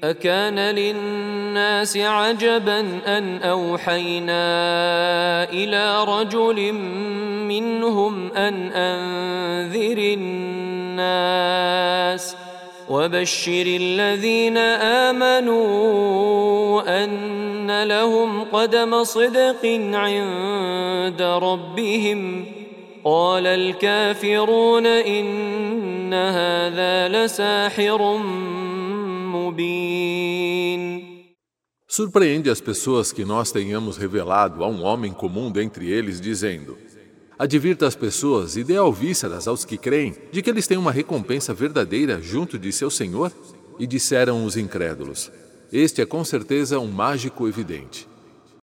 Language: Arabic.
أكان للناس عجبا أن أوحينا إلى رجل منهم أن أنذر الناس وبشر الذين آمنوا أن لهم قدم صدق عند ربهم قال الكافرون إن هذا لساحر مبين. Surpreende as pessoas que nós tenhamos revelado a um homem comum dentre eles, dizendo: advirta as pessoas e dê alvíceras aos que creem de que eles têm uma recompensa verdadeira junto de seu Senhor? E disseram os incrédulos: este é com certeza um mágico evidente.